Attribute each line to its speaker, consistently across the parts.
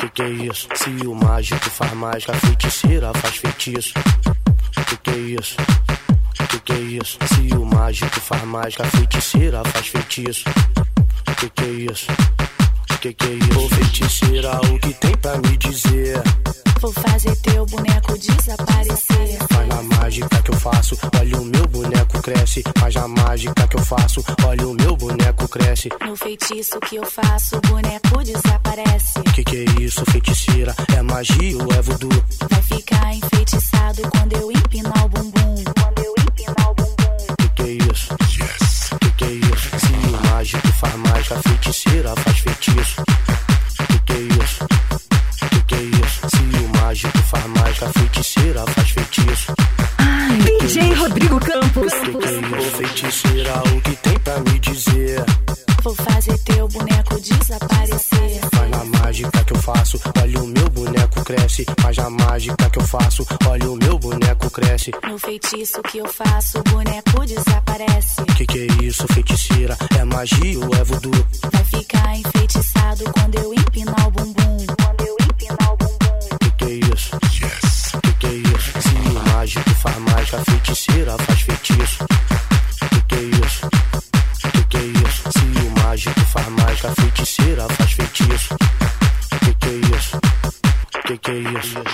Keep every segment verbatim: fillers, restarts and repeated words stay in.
Speaker 1: Que que é isso? Se o mágico faz mágica, a feiticeira faz feitiço. Que que é isso? Que que é isso? Se o mágico faz mágica, a feiticeira faz feitiço. Que que é isso? Que que é isso? Ô feiticeira, o que tem pra me dizer?
Speaker 2: Vou fazer teu boneco desaparecer.
Speaker 1: Faz na mágica que eu faço, olha o meu boneco cresce. Faz na mágica que eu faço, olha o meu boneco cresce.
Speaker 2: No feitiço que eu faço, o boneco desaparece.
Speaker 1: Que que é isso, feiticeira? É magia ou é voodoo?
Speaker 2: Vai ficar enfeitiçado quando eu empinar o bumbum. Quando eu empinar o bumbum.
Speaker 1: Que que é isso? Yes. Que que é isso? Se o mágico faz mágica, a feiticeira faz feitiço. Que que é isso? Que que é isso? Se o mágico faz mágica, a feiticeira faz feitiço.
Speaker 3: Ai, D J Rodrigo Campos.
Speaker 1: Que que é isso, feiticeira? O que tem pra me dizer?
Speaker 2: Vou fazer teu boneco desaparecer.
Speaker 1: Faz na mágica que eu faço, olha o meu boneco cresce. Faz na mágica que eu faço, olha o meu boneco cresce.
Speaker 2: No feitiço que eu faço, o boneco desaparece.
Speaker 1: Que que é isso, feiticeira? É magia ou é voodoo?
Speaker 2: Vai ficar enfeitiçado quando eu empinar o bumbum. Quando eu empinar o bumbum.
Speaker 1: Que que é isso? Yes. Que que é isso? Se o mágico faz mágica, a feiticeira faz feitiço. Que que é isso? Que que é isso? Se o mágico faz mágica, a feiticeira faz feitiço. Que que é isso? Que que é isso?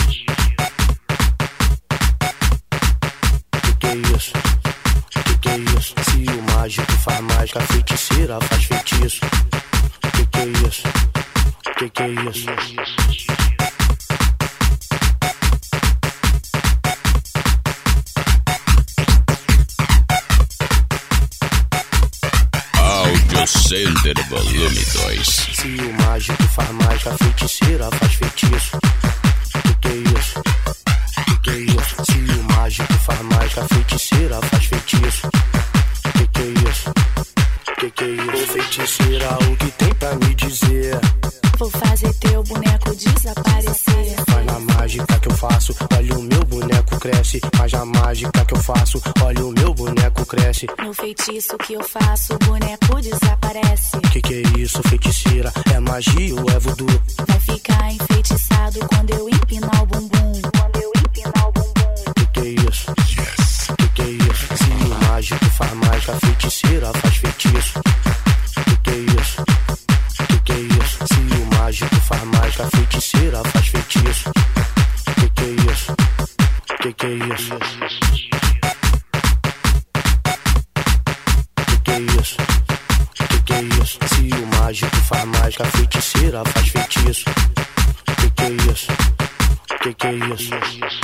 Speaker 1: Que que é isso? Que que é isso? Se o mágico faz mágica, a feiticeira faz feitiço. Que que é isso? Que que é isso?
Speaker 4: Audio Center Volume dois.
Speaker 1: Se o mágico faz mágica, a feiticeira faz feitiço. Que que é isso? Que que é isso? Se o mágico faz mágica, a feiticeira faz feitiço. Que que é isso? Que que é isso? Ô feiticeira, o que tem pra me dizer?
Speaker 2: Vou fazer teu boneco desaparecer.
Speaker 1: Faz na mágica que eu faço, olha o meu boneco cresce. Faz na mágica que eu faço, olha o meu boneco cresce.
Speaker 2: No feitiço que eu faço, o boneco desaparece.
Speaker 1: Que que é isso, feiticeira? É magia ou é voodoo?
Speaker 2: Vai ficar enfeitiçado quando eu empinar o bumbum. Quando eu empinar o bumbum.
Speaker 1: Que que é isso? Yes. Que que é isso? Se o mágico faz mágica, a feiticeira faz feitiço. Que que é isso? Que que é isso? Se o mágico faz mágica, a feiticeira faz feitiço. Que que é isso? Que que é isso? Que que é isso? Que que é isso? Se o mágico faz mágica, a feiticeira faz feitiço. Que que é isso? Que que é isso?